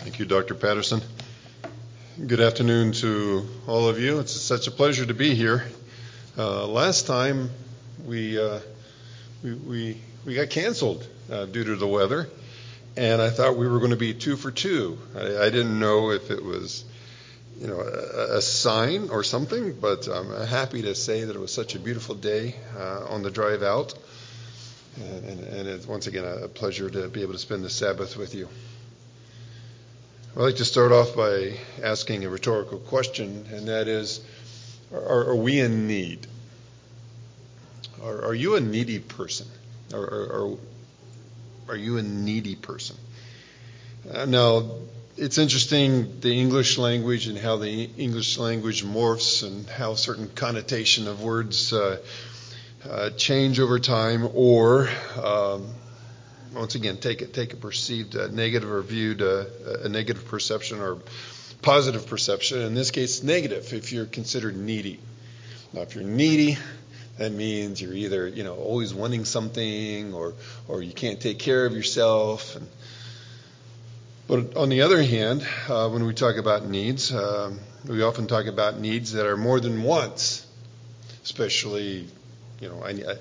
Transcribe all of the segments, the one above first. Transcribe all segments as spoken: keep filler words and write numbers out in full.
Thank you, Doctor Patterson. Good afternoon to all of you. It's such a pleasure to be here. Uh, last time we, uh, we we we got canceled uh, due to the weather, and I thought we were going to be two for two. I, I didn't know if it was, you know, a, a sign or something, but I'm happy to say that it was such a beautiful day uh, on the drive out, and, and, and it's once again a pleasure to be able to spend the Sabbath with you. I'd like to start off by asking a rhetorical question, and that is, are, are we in need? Are, are you a needy person? Are, are, are you a needy person? Uh, now, it's interesting, the English language and how the English language morphs and how certain connotation of words uh, uh, change over time, or um, once again, take it, take a perceived uh, negative or viewed uh, a negative perception or positive perception. In this case, negative if you're considered needy. Now, if you're needy, that means you're either, you know, always wanting something, or or you can't take care of yourself. And, but on the other hand, uh, when we talk about needs, um, we often talk about needs that are more than wants, especially, you know, I. I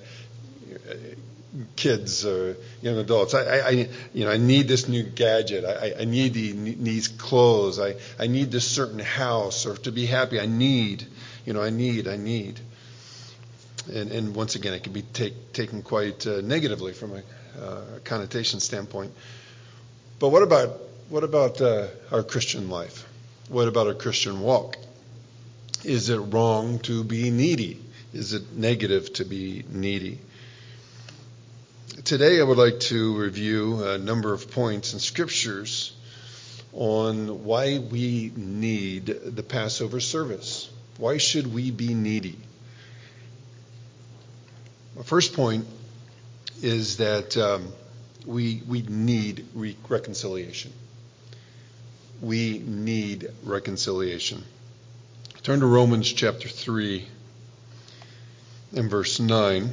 kids or young adults. I, I, you know, I need this new gadget. I, I need the, these clothes. I, I need this certain house, or to be happy. I need, you know, I need, I need. And, and once again, it can be take, taken quite uh, negatively from a uh, connotation standpoint. But what about what about uh, our Christian life? What about our Christian walk? Is it wrong to be needy? Is it negative to be needy? Today I would like to review a number of points in scriptures on why we need the Passover service. Why should we be needy? My first point is that um, we we need re- reconciliation. We need reconciliation. Turn to Romans chapter three and verse nine.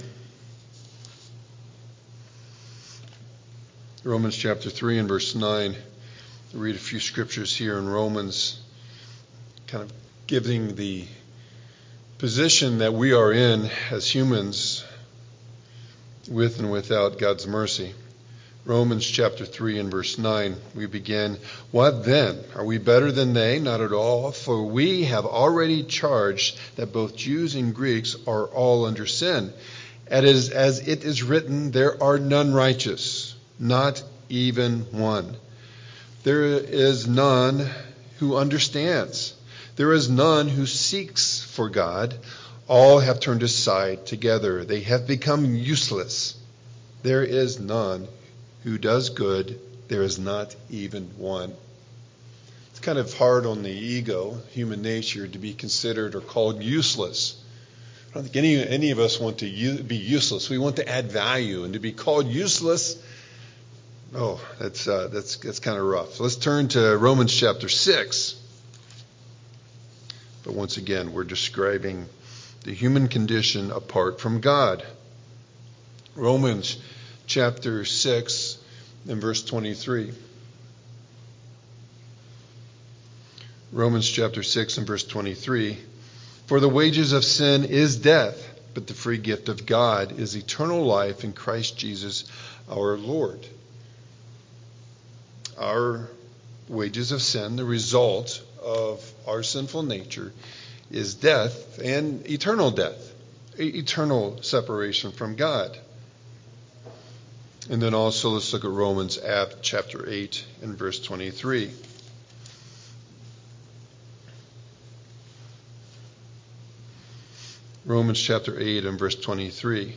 Romans chapter three and verse nine. I'll read a few scriptures here in Romans, kind of giving the position that we are in as humans with and without God's mercy. Romans chapter three and verse nine, we begin, "What then? Are we better than they? Not at all. For we have already charged that both Jews and Greeks are all under sin. As, as it is written, there are none righteous, not even one. There is none who understands. There is none who seeks for God. All have turned aside together. They have become useless. There is none who does good. There is not even one." It's kind of hard on the ego, human nature, to be considered or called useless. I don't think any, any of us want to u- be useless. We want to add value, and to be called useless, oh, that's uh, that's that's kind of rough. Let's turn to Romans chapter six. But once again, we're describing the human condition apart from God. Romans chapter six and verse twenty-three. Romans chapter six and verse twenty-three. "For the wages of sin is death, but the free gift of God is eternal life in Christ Jesus our Lord." Our wages of sin, the result of our sinful nature, is death, and eternal death, eternal separation from God. And then also let's look at Romans chapter eight and verse twenty-three. Romans chapter eight and verse twenty-three.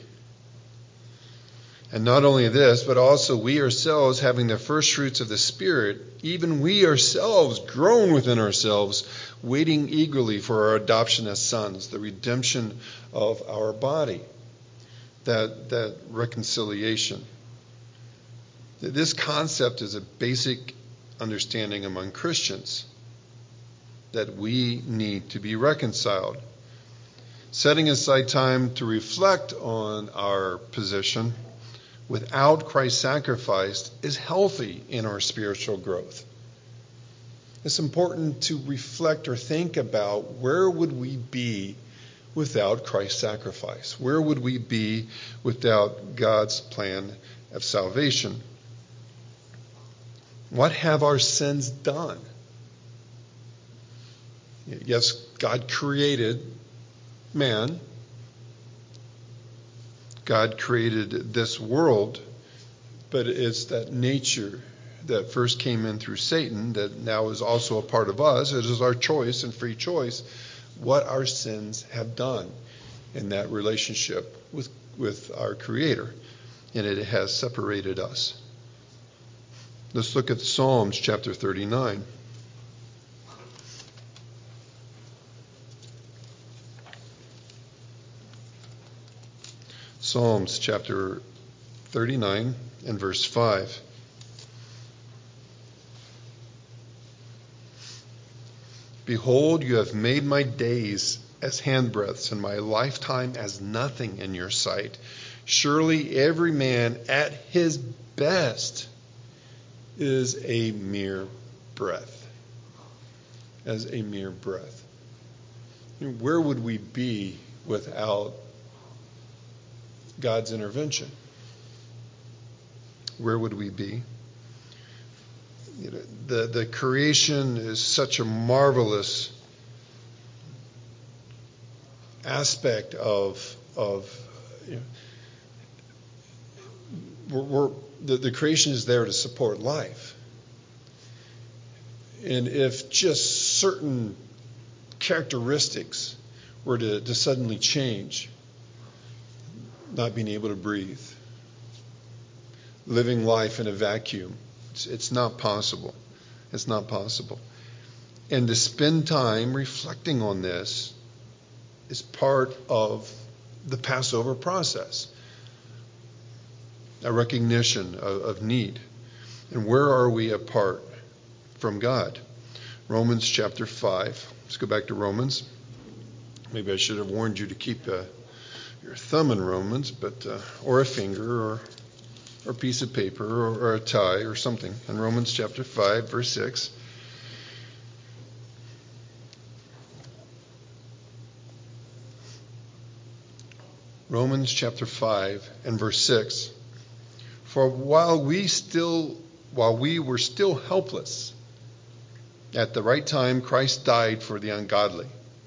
"And not only this, but also we ourselves, having the first fruits of the Spirit, even we ourselves groan within ourselves, waiting eagerly for our adoption as sons, the redemption of our body." That, that reconciliation. This concept is a basic understanding among Christians, that we need to be reconciled. Setting aside time to reflect on our position without Christ's sacrifice is healthy in our spiritual growth. It's important to reflect or think about, where would we be without Christ's sacrifice? Where would we be without God's plan of salvation? What have our sins done? Yes, God created man. God created this world, but it's that nature that first came in through Satan that now is also a part of us. It is our choice and free choice what our sins have done in that relationship with, with our Creator. And it has separated us. Let's look at Psalms chapter thirty-nine. Psalms chapter thirty-nine and verse five. Behold, you have made my days as handbreadths, and my lifetime as nothing in your sight. Surely every man at his best is a mere breath. As a mere breath. Where would we be without God's intervention? Where would we be? You know, the, the creation is such a marvelous aspect of, of you know, we're, we're, the, the creation is there to support life. And if just certain characteristics were to, to suddenly change, not being able to breathe, living life in a vacuum, It's, it's not possible. It's not possible. And to spend time reflecting on this is part of the Passover process. A recognition of, of need. And where are we apart from God? Romans chapter five. Let's go back to Romans. Maybe I should have warned you to keep uh, your thumb in Romans, but uh, or a finger, or or a piece of paper, or, or a tie, or something. In Romans chapter five, verse six. Romans chapter five and verse six. For while we still, while we were still helpless, at the right time Christ died for the ungodly.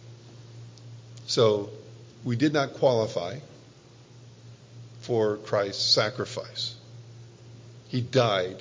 So we did not qualify for Christ's sacrifice. He died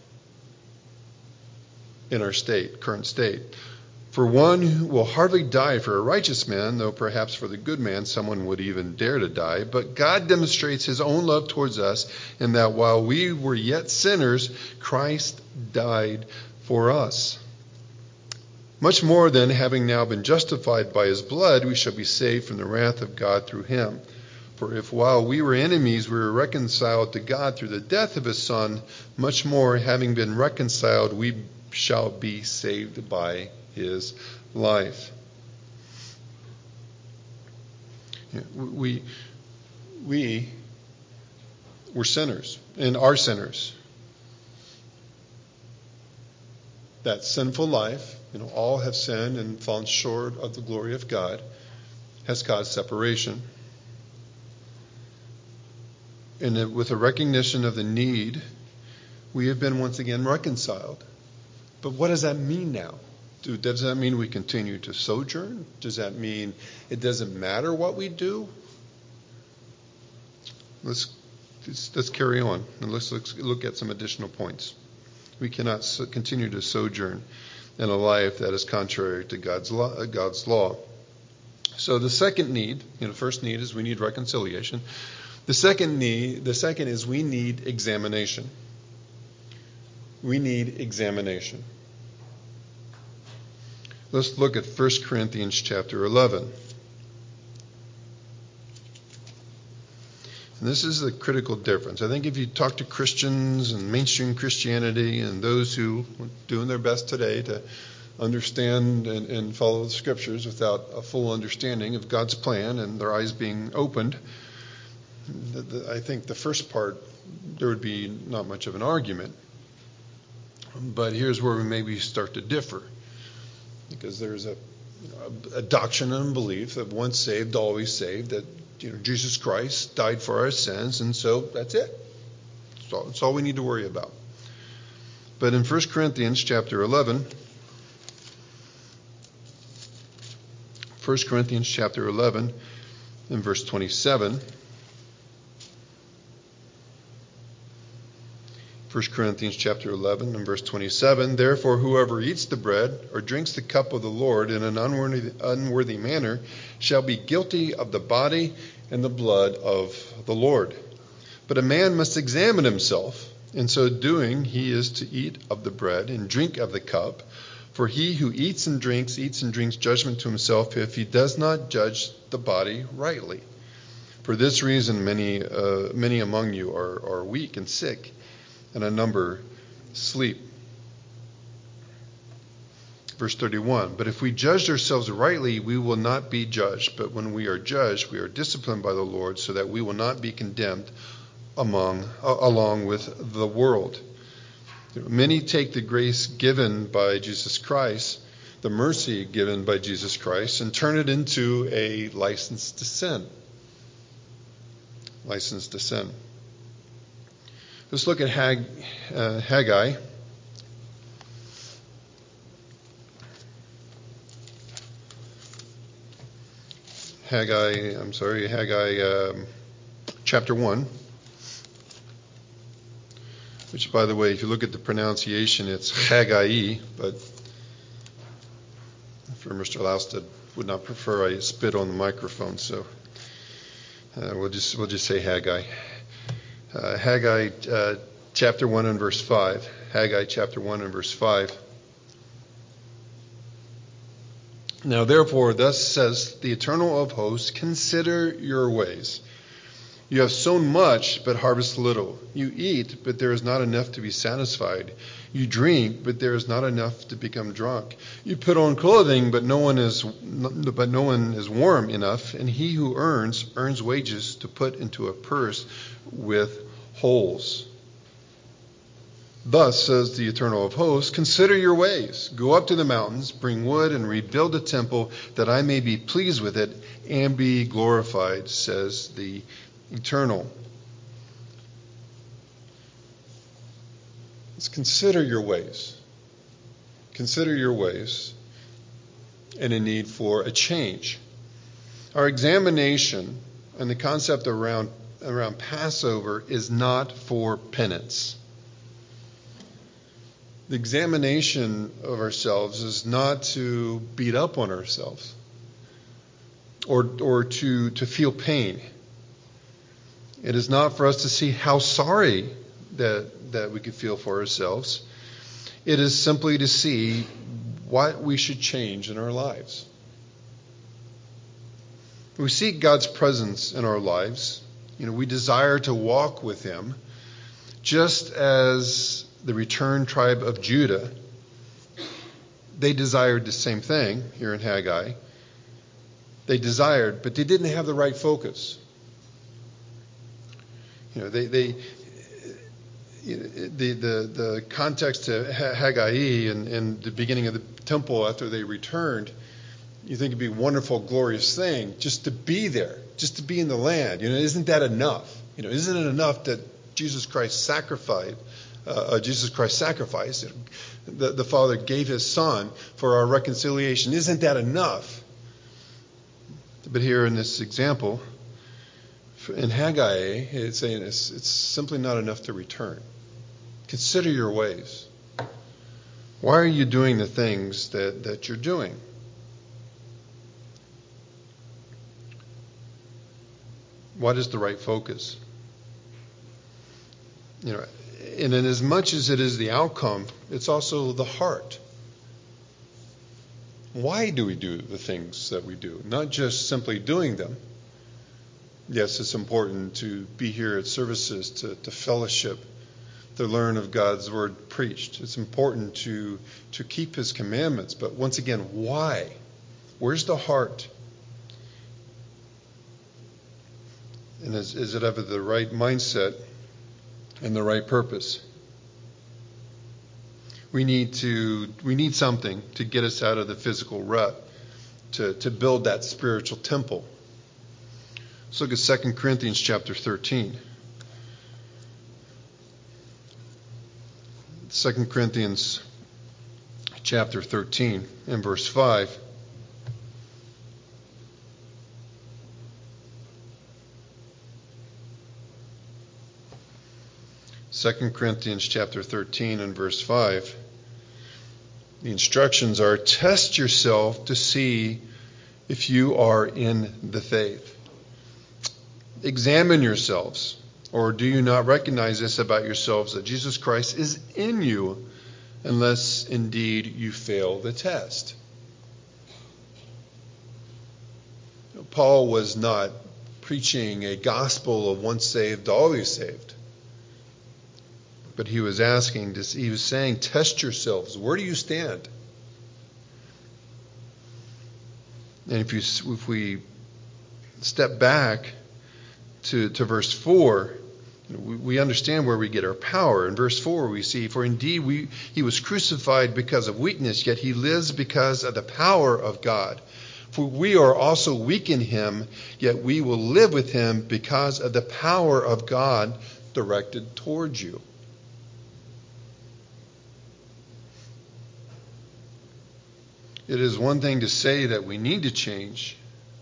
in our state, current state. For one will hardly die for a righteous man, though perhaps for the good man someone would even dare to die. But God demonstrates his own love towards us in that while we were yet sinners, Christ died for us. Much more than, having now been justified by his blood, we shall be saved from the wrath of God through him. For if while we were enemies we were reconciled to God through the death of his Son, much more, having been reconciled, we shall be saved by his life. We, we were sinners and are sinners. That sinful life, you know, all have sinned and fallen short of the glory of God, has caused separation. And with a recognition of the need, we have been once again reconciled. But what does that mean now? Does that mean we continue to sojourn? Does that mean it doesn't matter what we do? Let's let's, let's carry on and let's, let's look at some additional points. We cannot so, continue to sojourn in a life that is contrary to God's law, God's law. So the second need, you know, first need is we need reconciliation. The second need, the second is we need examination. We need examination. Let's look at First Corinthians chapter eleven. And this is the critical difference. I think if you talk to Christians and mainstream Christianity and those who are doing their best today to understand and, and follow the scriptures without a full understanding of God's plan and their eyes being opened, the, the, I think the first part, there would be not much of an argument. But here's where we maybe start to differ. because there's a, you know, a, a doctrine and belief that once saved, always saved, that you know Jesus Christ died for our sins, and so that's it. That's all, that's all we need to worry about. But in First Corinthians chapter eleven, First Corinthians chapter eleven, in verse twenty-seven, First Corinthians chapter eleven and verse twenty-seven, therefore whoever eats the bread or drinks the cup of the Lord in an unworthy, unworthy manner shall be guilty of the body and the blood of the Lord. But a man must examine himself, in so doing he is to eat of the bread and drink of the cup. For he who eats and drinks, eats and drinks judgment to himself if he does not judge the body rightly. For this reason many uh, many among you are, are weak and sick, and a number sleep. Verse thirty-one, but if we judged ourselves rightly, we will not be judged. But when we are judged, we are disciplined by the Lord, so that we will not be condemned among uh, along with the world. Many take the grace given by Jesus Christ, the mercy given by Jesus Christ, and turn it into a license to sin. License to sin. Let's look at Hag, uh, Haggai. Haggai, I'm sorry, Haggai um, chapter one. Which, by the way, if you look at the pronunciation, it's Haggai, but for Mister Laustad would not prefer I spit on the microphone, so uh, we'll just we'll just say Haggai. Uh, Haggai uh, chapter one and verse five. Haggai chapter one and verse five. Now therefore, thus says the Eternal of hosts, consider your ways. You have sown much, but harvest little. You eat, but there is not enough to be satisfied. You drink, but there is not enough to become drunk. You put on clothing, but no one is but no one is warm enough. And he who earns earns wages to put into a purse with holes. Thus says the Eternal of hosts, consider your ways. Go up to the mountains, bring wood, and rebuild a temple, that I may be pleased with it and be glorified, says the Eternal. Let's consider your ways. Consider your ways and a need for a change. Our examination and the concept around, around Passover is not for penance. The examination of ourselves is not to beat up on ourselves or, or to, to feel pain. It is not for us to see how sorry that, that we could feel for ourselves. It is simply to see what we should change in our lives. We seek God's presence in our lives. You know, we desire to walk with Him, just as the returned tribe of Judah, they desired the same thing here in Haggai. They desired, but they didn't have the right focus. You know, they, they you know, the, the, the context to Haggai and, and the beginning of the temple after they returned, you think it'd be a wonderful, glorious thing just to be there, just to be in the land. You know, isn't that enough? You know, isn't it enough that Jesus Christ sacrificed, uh, Jesus Christ sacrificed, the, the Father gave His Son for our reconciliation? Isn't that enough? But here in this example, in Haggai, it's saying it's, it's simply not enough to return. Consider your ways. Why are you doing the things that, that you're doing? What is the right focus? You know, and in as much as it is the outcome, it's also the heart. Why do we do the things that we do? Not just simply doing them. Yes, it's important to be here at services, to, to fellowship, to learn of God's word preached. It's important to, to keep His commandments. But once again, why? Where's the heart? And is, is it of the right mindset and the right purpose? We need to we need something to get us out of the physical rut, to, to build that spiritual temple. Let's look at Second Corinthians chapter thirteen. Second Corinthians chapter thirteen and verse five. Second Corinthians chapter thirteen and verse five. The instructions are, test yourself to see if you are in the faith. Examine yourselves, or do you not recognize this about yourselves, that Jesus Christ is in you, unless indeed you fail the test? Paul was not preaching a gospel of once saved, always saved. But he was asking, he was saying, test yourselves. Where do you stand? And if you, if we step back to, to verse four, we, we understand where we get our power. In verse four, we see, for indeed we, he was crucified because of weakness, yet he lives because of the power of God. For we are also weak in him, yet we will live with him because of the power of God directed towards you. It is one thing to say that we need to change,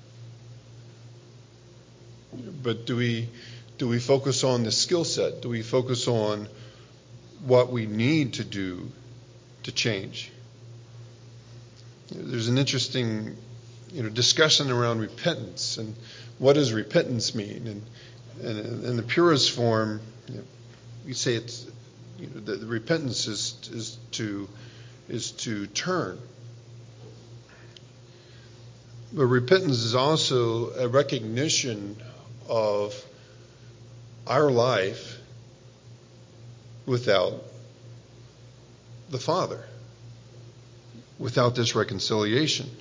but do we do we focus on the skill set? Do we focus on what we need to do to change? There's an interesting, you know, discussion around repentance and what does repentance mean? And, and in the purest form, you know, we say it's, you know, the, the repentance is is to is to turn. But repentance is also a recognition of our life without the Father, without this reconciliation.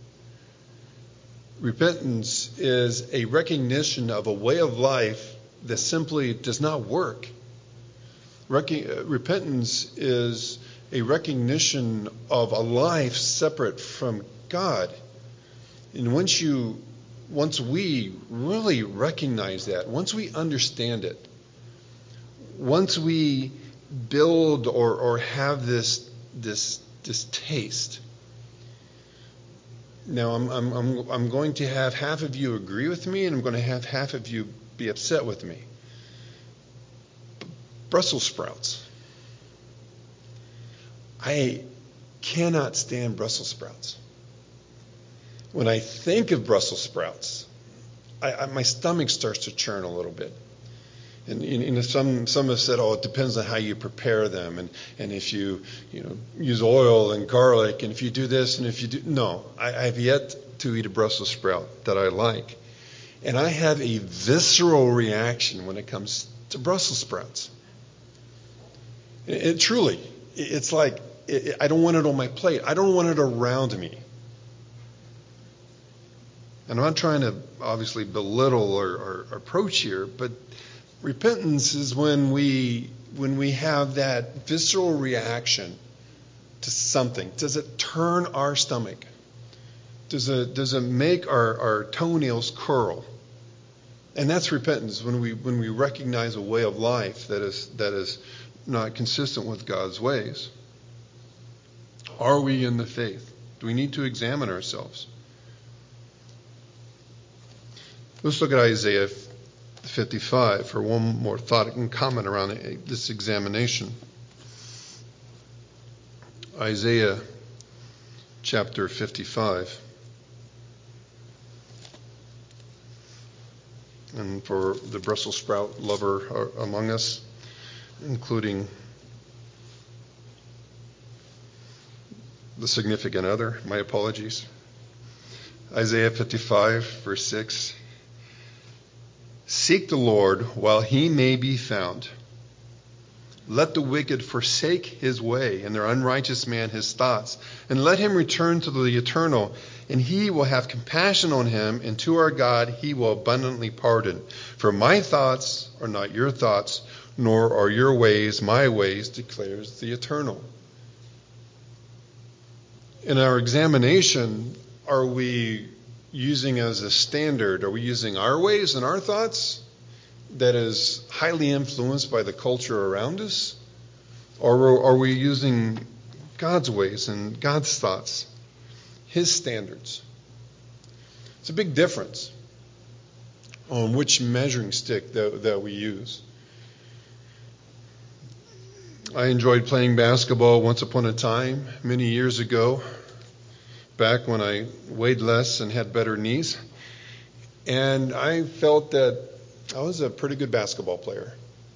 Repentance is a recognition of a way of life that simply does not work. Rec- repentance is a recognition of a life separate from God. And once you, once we really recognize that, once we understand it, once we build or, or have this this this taste. Now I'm I'm I'm I'm going to have half of you agree with me, and I'm going to have half of you be upset with me. Brussels sprouts. I cannot stand Brussels sprouts. When I think of Brussels sprouts, I, I, my stomach starts to churn a little bit. And, and some some have said, oh, it depends on how you prepare them, and, and if you you know use oil and garlic, and if you do this, and if you do no, I, I've yet to eat a Brussels sprout that I like, and I have a visceral reaction when it comes to Brussels sprouts. It, it truly, it's like it, I don't want it on my plate. I don't want it around me. And I'm not trying to obviously belittle or, or approach here, but repentance is when we when we have that visceral reaction to something. Does it turn our stomach? Does it does it make our, our toenails curl? And that's repentance, when we when we recognize a way of life that is that is not consistent with God's ways. Are we in the faith? Do we need to examine ourselves? Let's look at Isaiah fifty-five for one more thought and comment around this examination. Isaiah chapter fifty-five. And for the Brussels sprout lover among us, including the significant other, my apologies. Isaiah fifty-five, verse six. Seek the Lord while he may be found. Let the wicked forsake his way, and their unrighteous man his thoughts, and let him return to the Eternal, and he will have compassion on him, and to our God he will abundantly pardon. For my thoughts are not your thoughts, nor are your ways my ways, declares the Eternal. In our examination, are we using as a standard, are we using our ways and our thoughts that is highly influenced by the culture around us? Or are we using God's ways and God's thoughts, His standards? It's a big difference on which measuring stick that, that we use. I enjoyed playing basketball once upon a time, many years ago, back when I weighed less and had better knees. And I felt that I was a pretty good basketball player.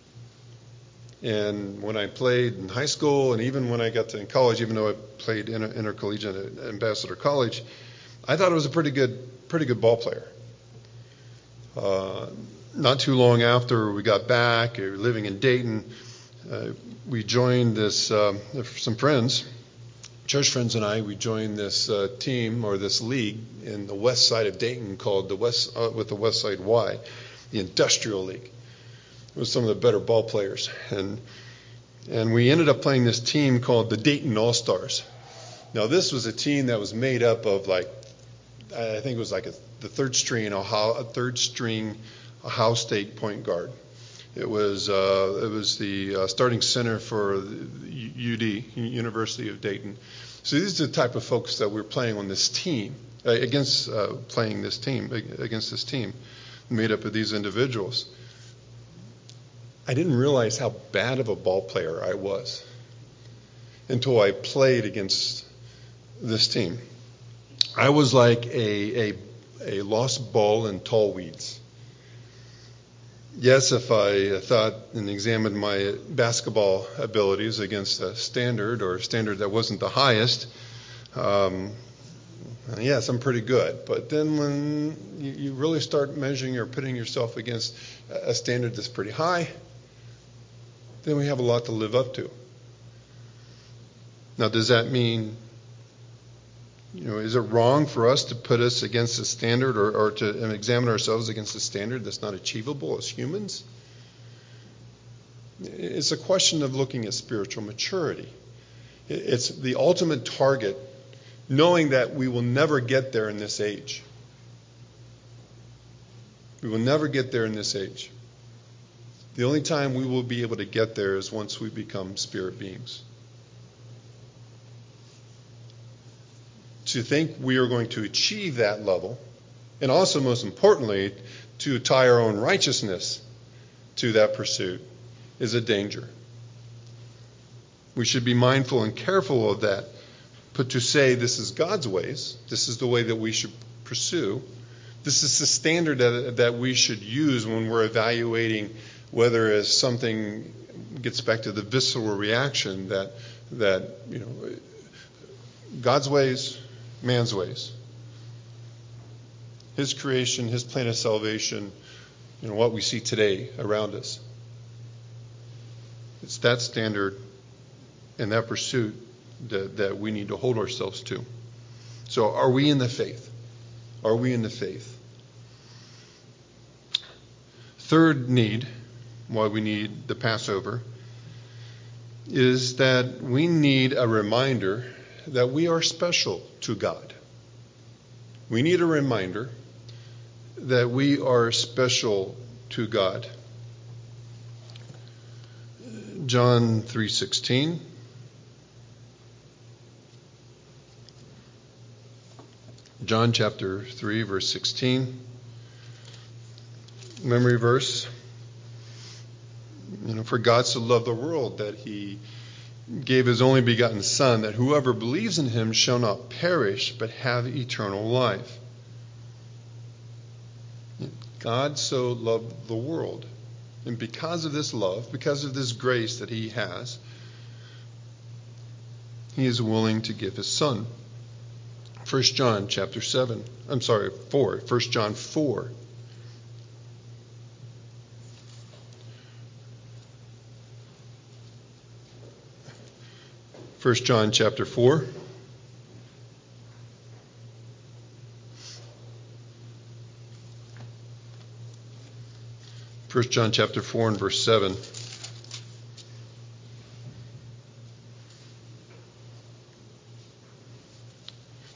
And when I played in high school, and even when I got to in college, even though I played inter- intercollegiate at Ambassador College, I thought I was a pretty good, pretty good ball player. Uh, not too long after we got back, we were living in Dayton, uh, we joined this, um, some friends, church friends and I, we joined this uh, team or this league in the west side of Dayton called the West, uh, with the West Side Y, the Industrial League. It was some of the better ball players. And and we ended up playing this team called the Dayton All-Stars. Now, this was a team that was made up of like, I think it was like a, the third string, Ohio, a third string Ohio State point guard. It was uh, it was the uh, starting center for the U D, University of Dayton. So these are the type of folks that we're playing on this team, uh, against uh, playing this team, against this team, made up of these individuals. I didn't realize how bad of a ball player I was until I played against this team. I was like a, a, a lost ball in tall weeds. Yes, if I thought and examined my basketball abilities against a standard or a standard that wasn't the highest, um, yes, I'm pretty good. But then when you, you really start measuring or putting yourself against a standard that's pretty high, then we have a lot to live up to. Now, does that mean, you know, is it wrong for us to put us against a standard or, or to examine ourselves against a standard that's not achievable as humans? It's a question of looking at spiritual maturity. It's the ultimate target, knowing that we will never get there in this age. We will never get there in this age. The only time we will be able to get there is once we become spirit beings. To think we are going to achieve that level, and also most importantly, to tie our own righteousness to that pursuit, is a danger. We should be mindful and careful of that. But to say this is God's ways, this is the way that we should pursue, this is the standard that, that we should use when we're evaluating whether as something gets back to the visceral reaction that that you know God's ways, man's ways, His creation, His plan of salvation, you know, what we see today around us. It's that standard and that pursuit that, that we need to hold ourselves to. So are we in the faith? Are we in the faith? Third need, why we need the Passover, is that we need a reminder that we are special to God. We need a reminder that we are special to God. John three sixteen. John chapter three, verse sixteen. Memory verse. You know, for God so loved the world that He gave His only begotten Son, that whoever believes in Him shall not perish, but have eternal life. God so loved the world. And because of this love, because of this grace that He has, He is willing to give His Son. First John chapter seven. I'm sorry, four. First John four. First John chapter four. First John chapter four and verse seven.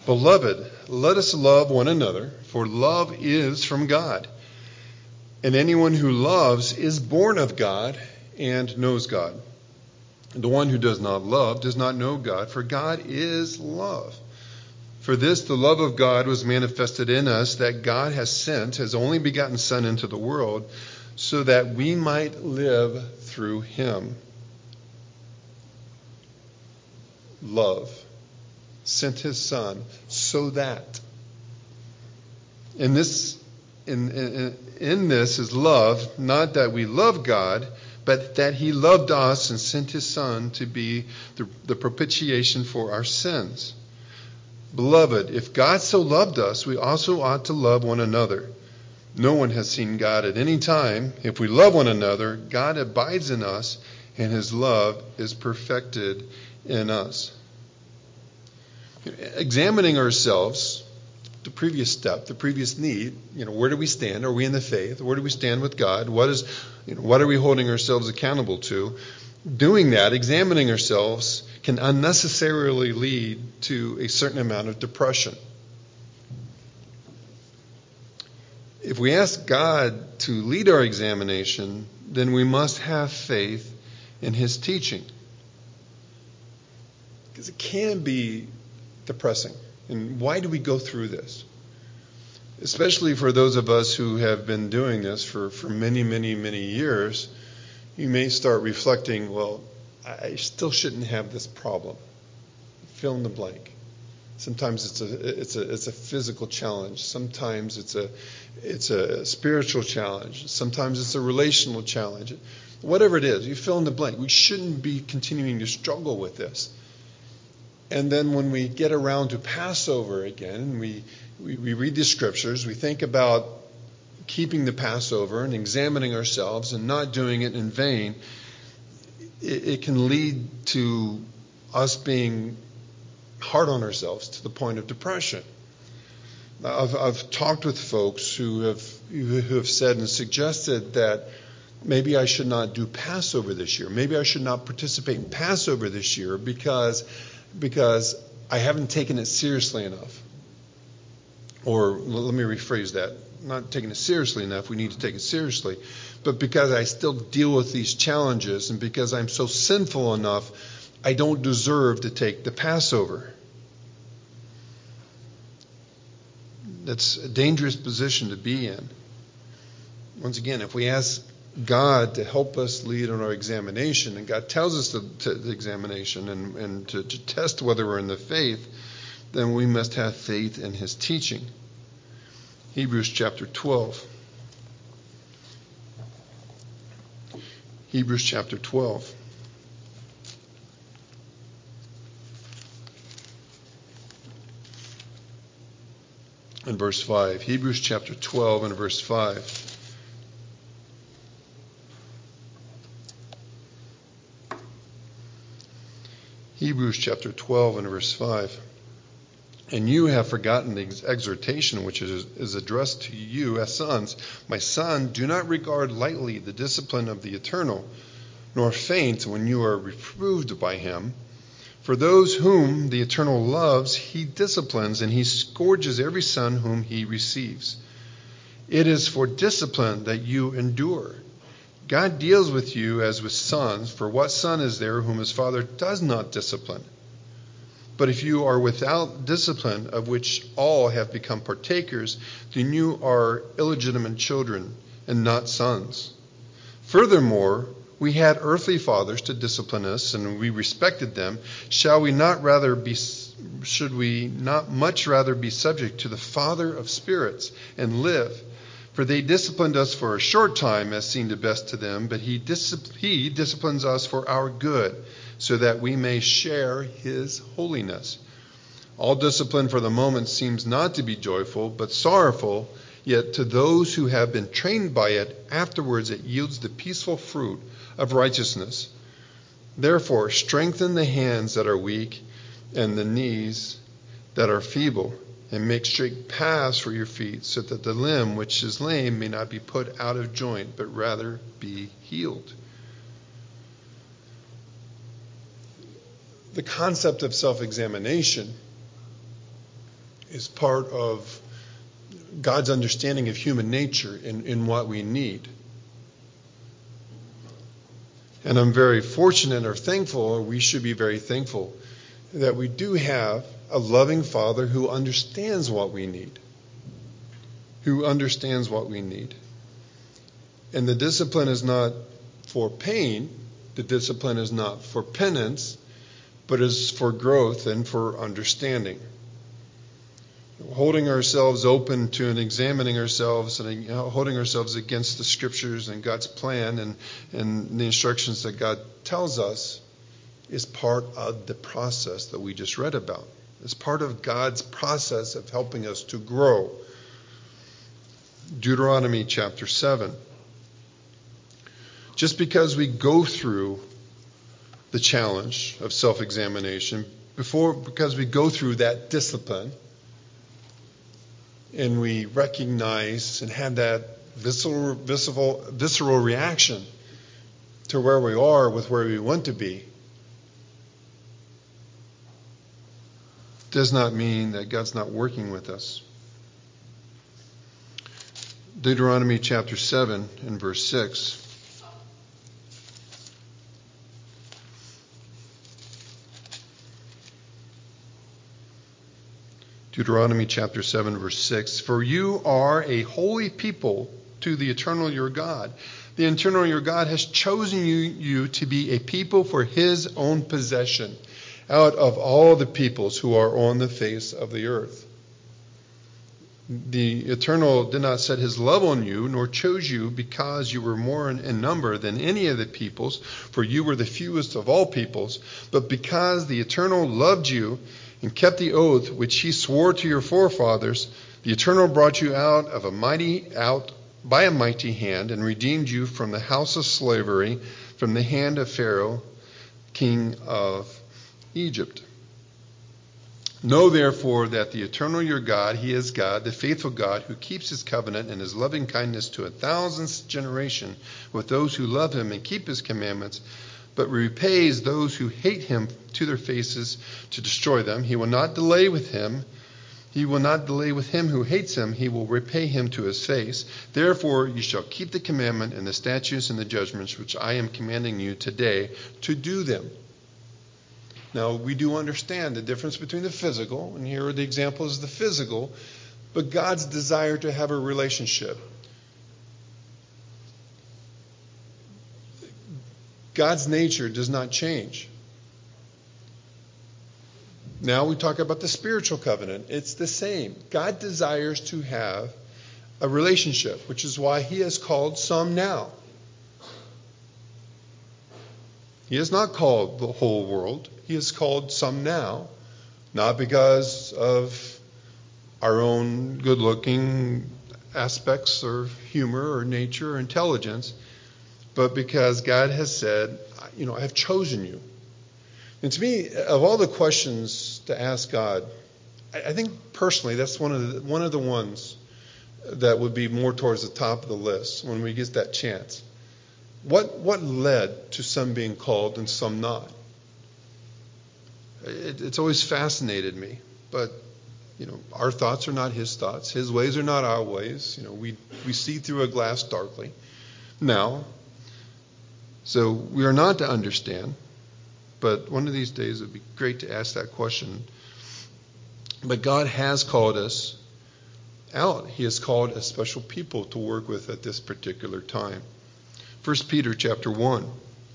Beloved, let us love one another, for love is from God. And anyone who loves is born of God and knows God. The one who does not love does not know God, for God is love. For this, the love of God was manifested in us, that God has sent his only begotten Son into the world, so that we might live through him. Love sent his Son so that. In this, in, in, in this is love, not that we love God, but that he loved us and sent his Son to be the, the propitiation for our sins. Beloved, if God so loved us, we also ought to love one another. No one has seen God at any time. If we love one another, God abides in us, and his love is perfected in us. Examining ourselves, the previous step, the previous need, you know, where do we stand? Are we in the faith? Where do we stand with God? What is, you know, what are we holding ourselves accountable to? Doing that, examining ourselves, can unnecessarily lead to a certain amount of depression. If we ask God to lead our examination, then we must have faith in his teaching. Because it can be depressing. And why do we go through this? Especially for those of us who have been doing this for, for many, many, many years, you may start reflecting, well, I still shouldn't have this problem. Fill in the blank. Sometimes it's a it's a it's a physical challenge. Sometimes it's a it's a spiritual challenge. Sometimes it's a relational challenge. Whatever it is, you fill in the blank. We shouldn't be continuing to struggle with this. And then when we get around to Passover again, we we, we read the scriptures. We think about keeping the Passover and examining ourselves and not doing it in vain. It, it can lead to us being hard on ourselves to the point of depression. I've, I've talked with folks who have who have said and suggested that maybe I should not do Passover this year. Maybe I should not participate in Passover this year because because I haven't taken it seriously enough. Or let me rephrase that. Not taking it seriously enough. We need to take it seriously. But because I still deal with these challenges and because I'm so sinful enough, I don't deserve to take the Passover. That's a dangerous position to be in. Once again, if we ask God to help us lead on our examination, and God tells us to, to the examination and, and to, to test whether we're in the faith, then we must have faith in his teaching. Hebrews chapter twelve. Hebrews chapter twelve. And verse five. Hebrews chapter twelve and verse five. Hebrews chapter twelve and verse five. And you have forgotten the exhortation which is, is addressed to you as sons. My son, do not regard lightly the discipline of the eternal, nor faint when you are reproved by him. For those whom the eternal loves, he disciplines, and he scourges every son whom he receives. It is for discipline that you endure. God deals with you as with sons, for what son is there whom his father does not discipline? But if you are without discipline, of which all have become partakers, then you are illegitimate children and not sons. Furthermore, we had earthly fathers to discipline us, and we respected them. Shall we not rather be, should we not much rather be subject to the Father of spirits and live? For they disciplined us for a short time, as seemed best to them, but he, discipl- he disciplines us for our good, so that we may share his holiness. All discipline for the moment seems not to be joyful, but sorrowful, yet to those who have been trained by it, afterwards it yields the peaceful fruit of righteousness. Therefore, strengthen the hands that are weak and the knees that are feeble, and make straight paths for your feet, so that the limb which is lame may not be put out of joint, but rather be healed. The concept of self-examination is part of God's understanding of human nature in, in what we need. And I'm very fortunate or thankful, or we should be very thankful, that we do have a loving Father who understands what we need. Who understands what we need. And the discipline is not for pain. The discipline is not for penance, but is for growth and for understanding. Holding ourselves open to and examining ourselves and holding ourselves against the Scriptures and God's plan and, and the instructions that God tells us is part of the process that we just read about. It's part of God's process of helping us to grow. Deuteronomy chapter seven. Just because we go through the challenge of self-examination, before because we go through that discipline, and we recognize and have that visceral, visceral, visceral reaction to where we are with where we want to be, does not mean that God's not working with us. Deuteronomy chapter seven and verse six. Deuteronomy chapter seven, verse six. For you are a holy people to the eternal your God. The eternal your God has chosen you, you to be a people for his own possession out of all the peoples who are on the face of the earth. The Eternal did not set his love on you, nor chose you because you were more in, in number than any of the peoples, for you were the fewest of all peoples, but because the Eternal loved you and kept the oath which he swore to your forefathers, the Eternal brought you out of a mighty out by a mighty hand and redeemed you from the house of slavery, from the hand of Pharaoh, king of Egypt. Know therefore that the Eternal your God, he is God, the faithful God, who keeps his covenant and his loving kindness to a thousandth generation with those who love him and keep his commandments, but repays those who hate him to their faces to destroy them. He will not delay with him. He will not delay with him who hates him. He will repay him to his face. Therefore you shall keep the commandment and the statutes and the judgments which I am commanding you today to do them. Now, we do understand the difference between the physical, and here are the examples of the physical, but God's desire to have a relationship. God's nature does not change. Now we talk about the spiritual covenant. It's the same. God desires to have a relationship, which is why he has called some now. He has not called the whole world. He has called some now, not because of our own good-looking aspects or humor or nature or intelligence, but because God has said, you know, I have chosen you. And to me, of all the questions to ask God, I think personally that's one of the, one of the ones that would be more towards the top of the list when we get that chance. What what led to some being called and some not? It, it's always fascinated me. But, you know, our thoughts are not his thoughts. His ways are not our ways. You know, we, we see through a glass darkly. Now, so we are not to understand. But one of these days it would be great to ask that question. But God has called us out. He has called a special people to work with at this particular time. First Peter chapter one.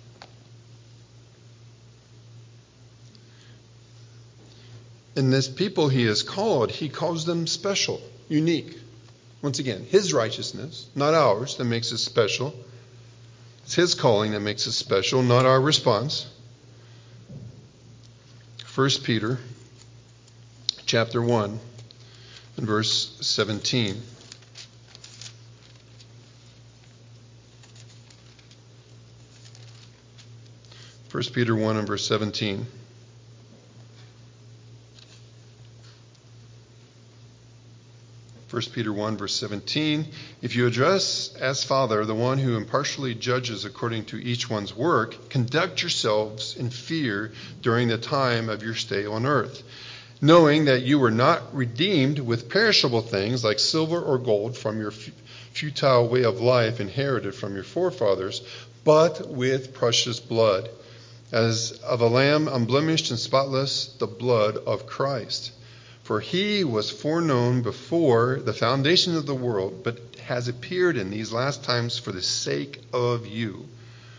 And this people he has called, he calls them special, unique. Once again, his righteousness, not ours, that makes us special. It's his calling that makes us special, not our response. First Peter chapter one and verse seventeen. First Peter one and verse seventeen. First Peter one, verse seventeen. If you address as Father the one who impartially judges according to each one's work, conduct yourselves in fear during the time of your stay on earth. knowing that you were not redeemed with perishable things like silver or gold from your futile way of life inherited from your forefathers, but with precious blood, as of a lamb unblemished and spotless, the blood of Christ. For he was foreknown before the foundation of the world, but has appeared in these last times for the sake of you.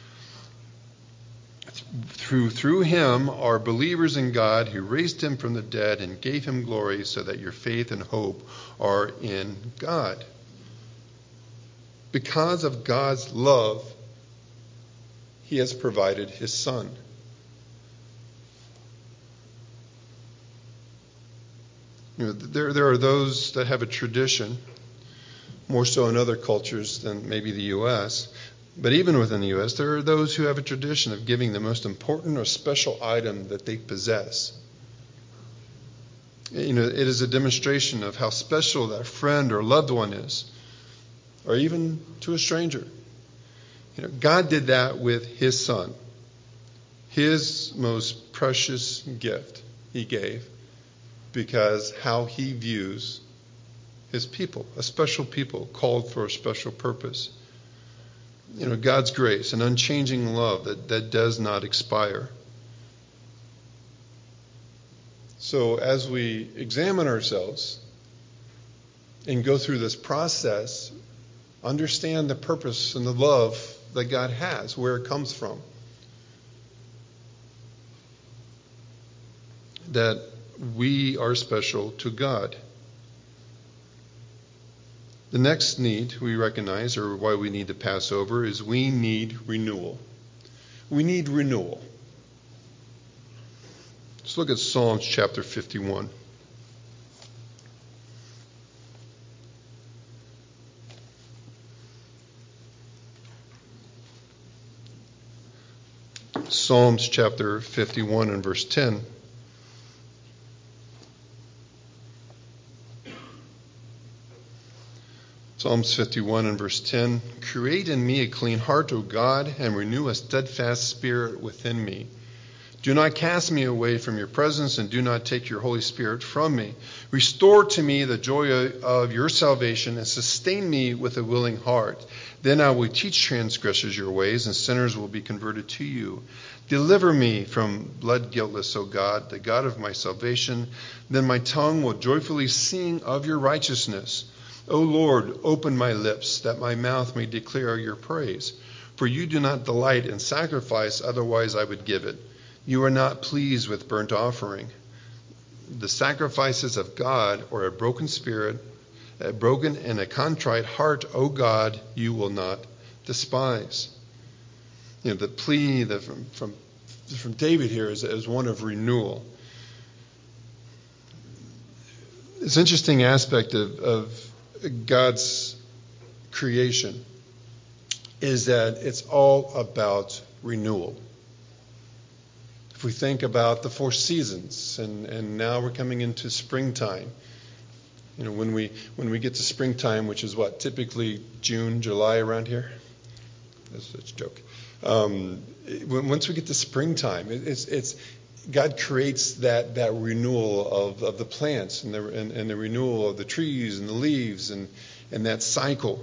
Through, through him are believers in God, who raised him from the dead and gave him glory, so that your faith and hope are in God. Because of God's love, he has provided his Son. You know, there, there are those that have a tradition, more so in other cultures than maybe the U S, but even within the U S, there are those who have a tradition of giving the most important or special item that they possess. You know, it is a demonstration of how special that friend or loved one is, or even to a stranger. You know, God did that with his Son, his most precious gift he gave, because how he views his people, a special people called for a special purpose. You know, God's grace, an unchanging love that, that does not expire. So as we examine ourselves and go through this process, understand the purpose and the love that God has, where it comes from. That we are special to God. The next need we recognize, or why we need the Passover, is we need renewal. We need renewal. Let's look at Psalms chapter fifty-one. Psalms chapter fifty-one and verse ten. Psalms fifty-one and verse ten, create in me a clean heart, O God, and renew a steadfast spirit within me. Do not cast me away from your presence, and do not take your Holy Spirit from me. Restore to me the joy of your salvation, and sustain me with a willing heart. Then I will teach transgressors your ways, and sinners will be converted to you. Deliver me from blood guiltless, O God, the God of my salvation. Then my tongue will joyfully sing of your righteousness. O Lord, open my lips, that my mouth may declare your praise. For you do not delight in sacrifice, otherwise I would give it. You are not pleased with burnt offering. The sacrifices of God are a broken spirit, a broken and a contrite heart, O God, you will not despise. You know, the plea that from, from, from David here is, is one of renewal. This interesting aspect of, of God's creation is that it's all about renewal. If we think about the four seasons, and, and now we're coming into springtime. You know, when we when we get to springtime, which is what, typically June, July around here? That's such a joke. Um, when, once we get to springtime, it, it's it's God creates that, that renewal of, of the plants and the and, and the renewal of the trees and the leaves and, and that cycle.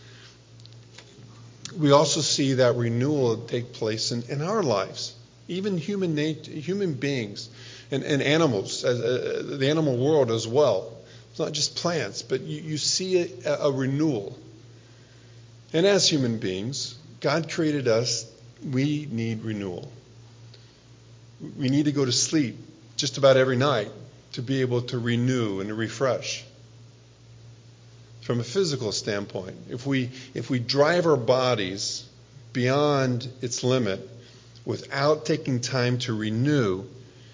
We also see that renewal take place in, in our lives, even human nature, human beings and, and animals, as, uh, the animal world as well. It's not just plants, but you, you see a, a renewal. And as human beings, God created us. We need renewal. We need to go to sleep just about every night to be able to renew and to refresh. From a physical standpoint, if we if we drive our bodies beyond its limit without taking time to renew,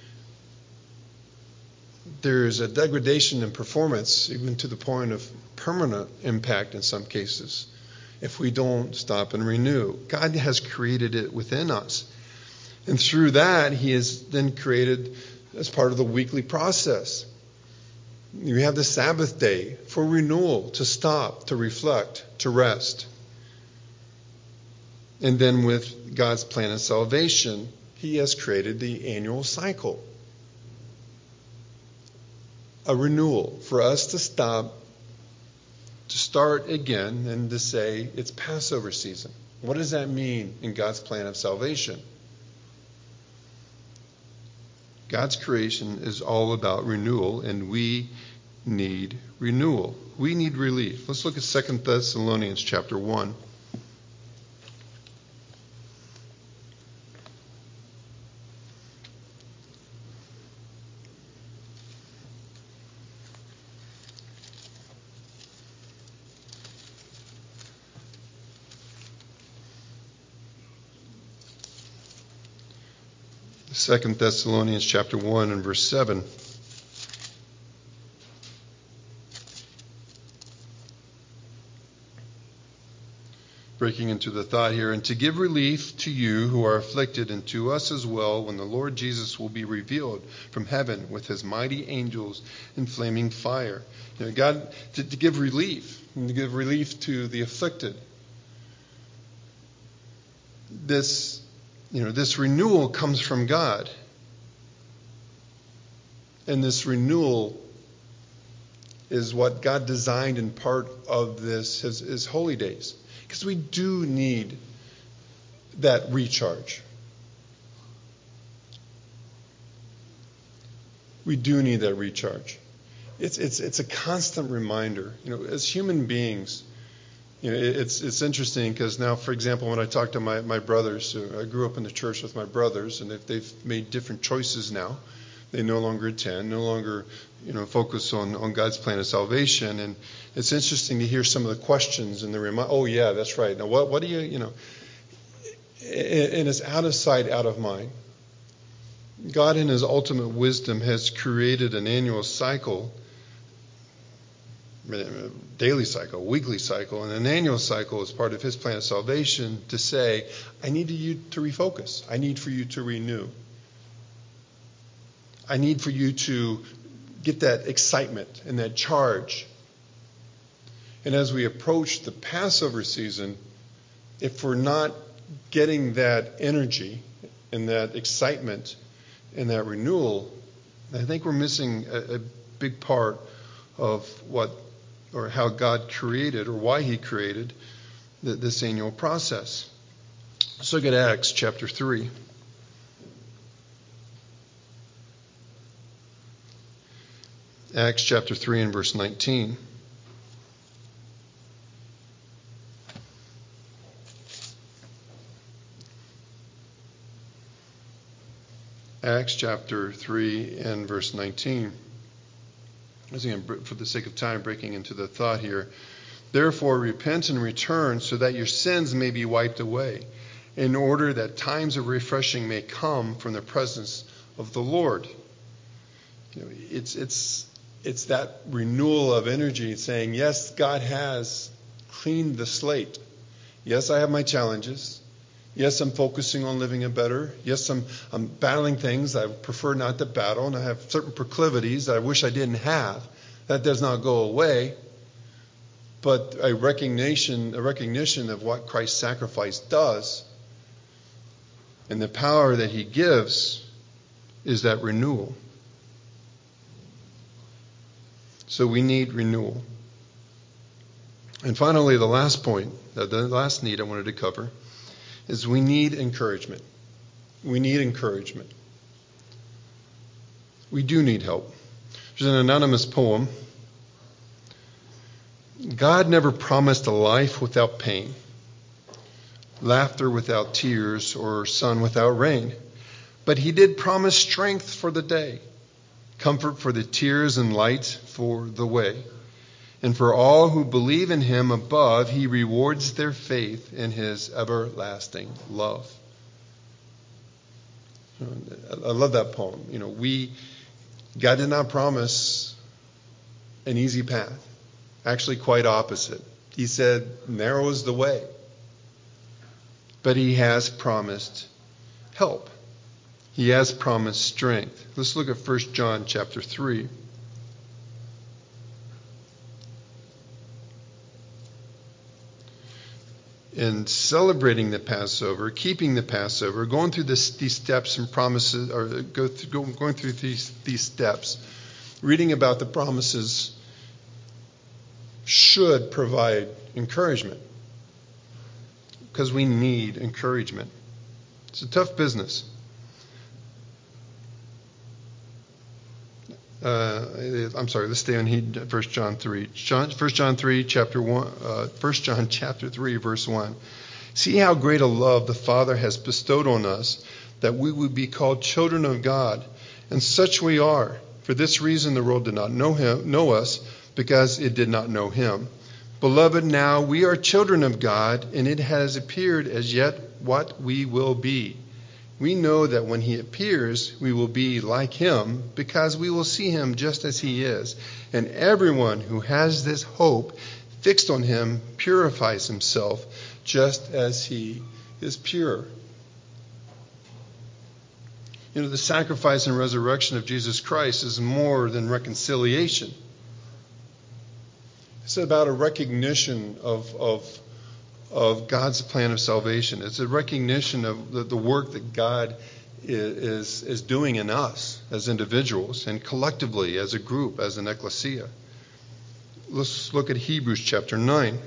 there's a degradation in performance, even to the point of permanent impact in some cases, if we don't stop and renew. God has created it within us. And through that, he has then created, as part of the weekly process, you have the Sabbath day for renewal, to stop, to reflect, to rest. And then with God's plan of salvation, he has created the annual cycle. a renewal, for us to stop, to start again, and to say it's Passover season. What does that mean in God's plan of salvation? God's creation is all about renewal, and we need renewal. We need relief. Let's look at Second Thessalonians chapter one. Second Thessalonians chapter one and verse seven. Breaking into the thought here, and to give relief to you who are afflicted, and to us as well, when the Lord Jesus will be revealed from heaven with his mighty angels in flaming fire. You know, God, to, to give relief, and to give relief to the afflicted. This, you know, this renewal comes from God. And this renewal is what God designed in part of this, his, his holy days. Because we do need that recharge. We do need that recharge. It's it's it's a constant reminder. You know, as human beings, you know, it's it's interesting because now, for example, when I talk to my, my brothers, I grew up in the church with my brothers, and if they've made different choices now, they no longer attend, no longer, you know, focus on, on God's plan of salvation. And it's interesting to hear some of the questions and the remind. Oh yeah, that's right. Now what what do you you know? And it's out of sight, out of mind. God, in His ultimate wisdom, has created an annual cycle, daily cycle, weekly cycle, and an annual cycle as part of His plan of salvation to say, I need you to refocus. I need for you to renew. I need for you to get that excitement and that charge. And as we approach the Passover season, if we're not getting that energy and that excitement and that renewal, I think we're missing a, a big part of what or how God created or why He created the, this annual process. Let's look at Acts chapter three. Acts chapter three and verse nineteen. Acts chapter three and verse nineteen. Again, for the sake of time, breaking into the thought here. Therefore, repent and return so that your sins may be wiped away, in order that times of refreshing may come from the presence of the Lord. You know, it's it's it's that renewal of energy, saying, yes, God has cleaned the slate. Yes, I have my challenges. Yes, I'm focusing on living it better. Yes, I'm I'm battling things I prefer not to battle, and I have certain proclivities that I wish I didn't have. That does not go away. But a recognition, a recognition of what Christ's sacrifice does and the power that He gives is that renewal. So we need renewal. And finally, the last point, the last need I wanted to cover, is we need encouragement. We need encouragement. We do need help. There's an anonymous poem. God never promised a life without pain, laughter without tears, or sun without rain. But He did promise strength for the day, comfort for the tears, and light for the way. And for all who believe in Him above, He rewards their faith in His everlasting love. I love that poem. You know, we, God did not promise an easy path. Actually, quite opposite. He said, narrow is the way. But He has promised help. He has promised strength. Let's look at First John chapter three. In celebrating the Passover, keeping the Passover, going through this, these steps and promises, or go through, going through these, these steps, reading about the promises should provide encouragement, because we need encouragement. It's a tough business. Uh, I'm sorry. Let's stay on First John three. John, First John three, chapter one. Uh, First John chapter three, verse one. See how great a love the Father has bestowed on us, that we would be called children of God, and such we are. For this reason, the world did not know him, know us, because it did not know him. Beloved, now we are children of God, and it has appeared as yet what we will be. We know that when he appears, we will be like him, because we will see him just as he is. And everyone who has this hope fixed on him purifies himself just as he is pure. You know, the sacrifice and resurrection of Jesus Christ is more than reconciliation. It's about a recognition of, of, of God's plan of salvation. It's a recognition of the, the work that God is, is doing in us as individuals and collectively as a group, as an ecclesia. Let's look at Hebrews chapter nine.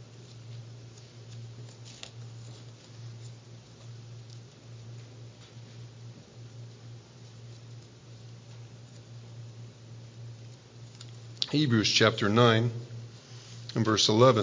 Hebrews chapter nine and verse eleven.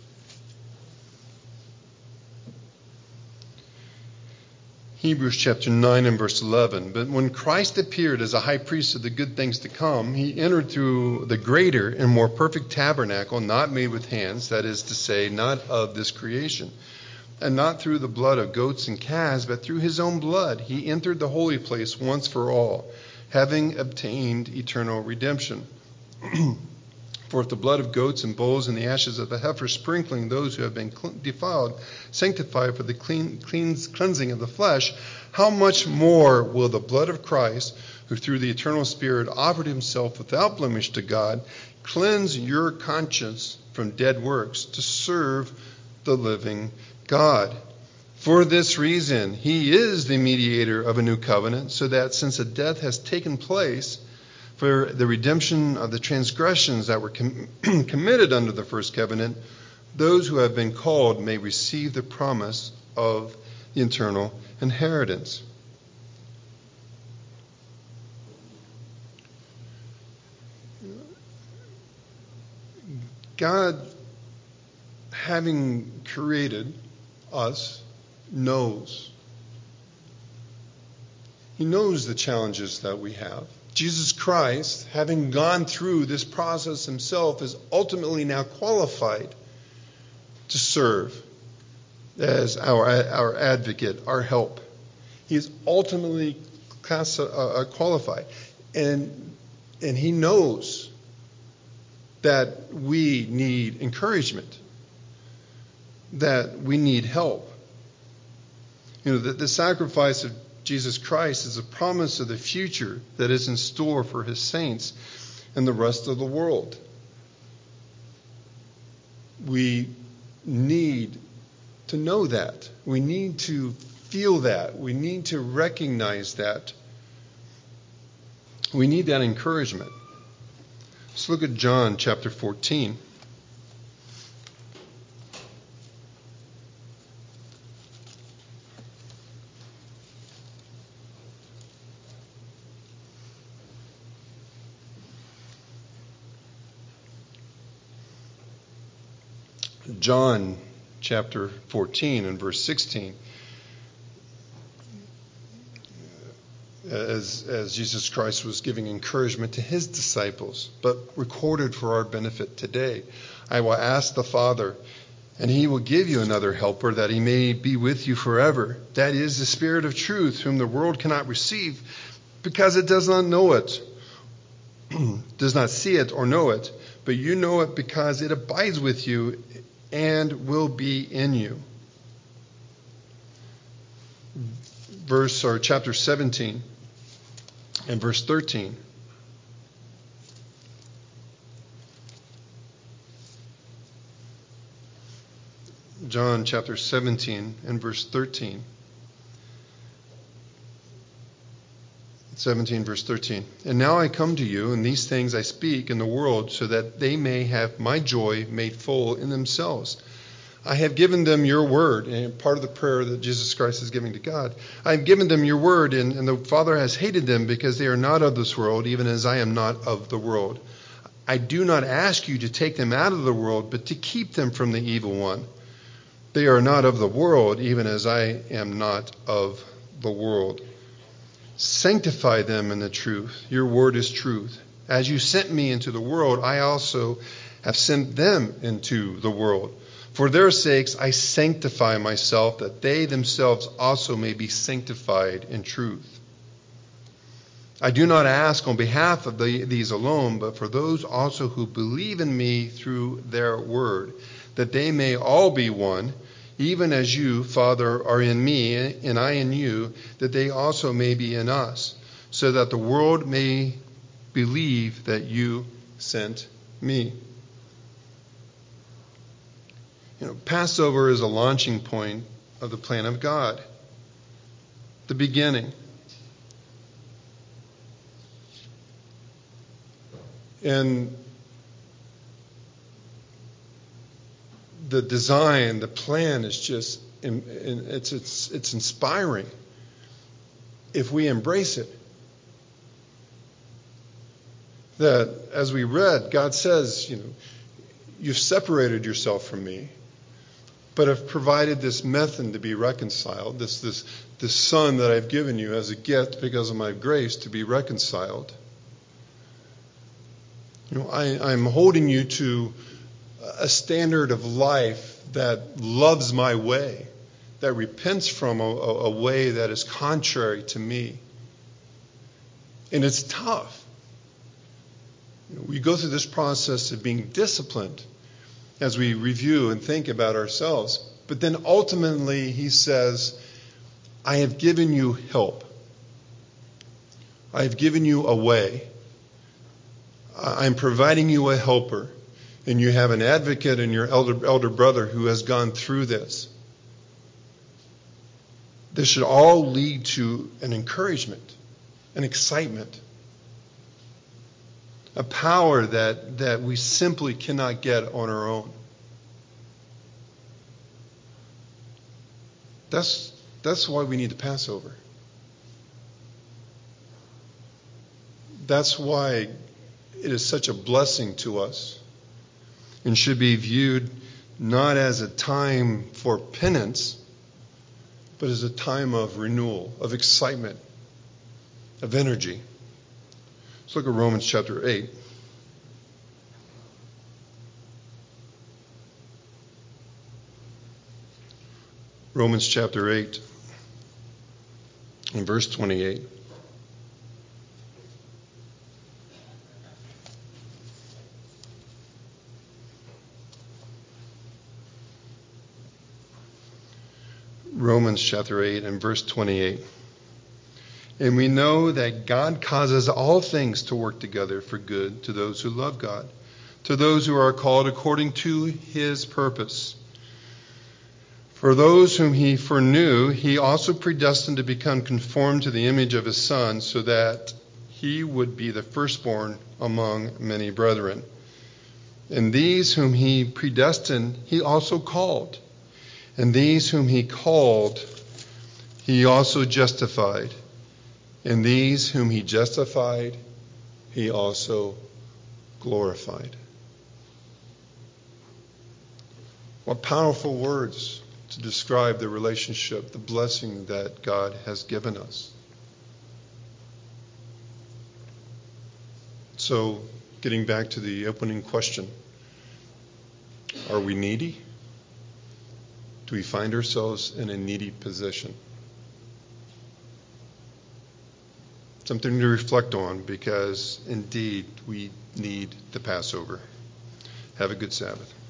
Hebrews chapter nine and verse eleven. But when Christ appeared as a high priest of the good things to come, he entered through the greater and more perfect tabernacle, not made with hands, that is to say, not of this creation, and not through the blood of goats and calves, but through his own blood. He entered the holy place once for all, having obtained eternal redemption. For if the blood of goats and bulls and the ashes of the heifer sprinkling those who have been defiled sanctify for the clean, clean cleansing of the flesh, how much more will the blood of Christ, who through the eternal Spirit offered himself without blemish to God, cleanse your conscience from dead works to serve the living God? For this reason, he is the mediator of a new covenant, so that since a death has taken place for the redemption of the transgressions that were com- committed under the first covenant, those who have been called may receive the promise of the eternal inheritance. God, having created us, knows. He knows the challenges that we have. Jesus Christ, having gone through this process himself, is ultimately now qualified to serve as our, our advocate, our help. He is ultimately class, uh, qualified. And, and he knows that we need encouragement, that we need help. You know, the, the sacrifice of Jesus Christ is a promise of the future that is in store for his saints and the rest of the world. We need to know that. We need to feel that. We need to recognize that. We need that encouragement. Let's look at John chapter fourteen. John chapter fourteen and verse sixteen. As, as Jesus Christ was giving encouragement to his disciples, but recorded for our benefit today. I will ask the Father, and he will give you another helper, that he may be with you forever. That is the Spirit of truth, whom the world cannot receive, because it does not know it, does not see it or know it, but you know it because it abides with you and will be in you. Verse or chapter seventeen and verse thirteen. John chapter seventeen and verse thirteen. seventeen, verse thirteen. And now I come to you, and these things I speak in the world, so that they may have my joy made full in themselves. I have given them your word, and part of the prayer that Jesus Christ is giving to God. I have given them your word, and, and the Father has hated them because they are not of this world, even as I am not of the world. I do not ask you to take them out of the world, but to keep them from the evil one. They are not of the world, even as I am not of the world. Sanctify them in the truth. Your word is truth. As you sent me into the world, I also have sent them into the world. For their sakes I sanctify myself, that they themselves also may be sanctified in truth. I do not ask on behalf of the, these alone, but for those also who believe in me through their word, that they may all be one, even as you, Father, are in me, and I in you, that they also may be in us, so that the world may believe that you sent me. You know, Passover is a launching point of the plan of God, the beginning. And the design, the plan is just, it's, it's, it's inspiring if we embrace it. That, as we read, God says, you know, you've separated yourself from me, but have provided this method to be reconciled, this, this, this son that I've given you as a gift because of my grace to be reconciled. You know, I, I'm holding you to a standard of life that loves my way, that repents from a, a way that is contrary to me. And it's tough. You know, we go through this process of being disciplined as we review and think about ourselves. But then ultimately he says, I have given you help. I have given you a way. I'm providing you a helper. And you have an advocate in your elder, elder brother who has gone through this. This should all lead to an encouragement, an excitement, a power that, that we simply cannot get on our own. That's, that's why we need the Passover. That's why it is such a blessing to us and should be viewed not as a time for penance, but as a time of renewal, of excitement, of energy. Let's look at Romans chapter eight. Romans chapter eight and verse twenty-eight. Romans chapter eight and verse twenty-eight. And we know that God causes all things to work together for good to those who love God, to those who are called according to his purpose. For those whom he foreknew, he also predestined to become conformed to the image of his Son, so that he would be the firstborn among many brethren. And these whom he predestined, he also called. And these whom he called, he also justified. And these whom he justified, he also glorified. What powerful words to describe the relationship, the blessing that God has given us. So, getting back to the opening question, are we needy? Do we find ourselves in a needy position? Something to reflect on, because indeed we need the Passover. Have a good Sabbath.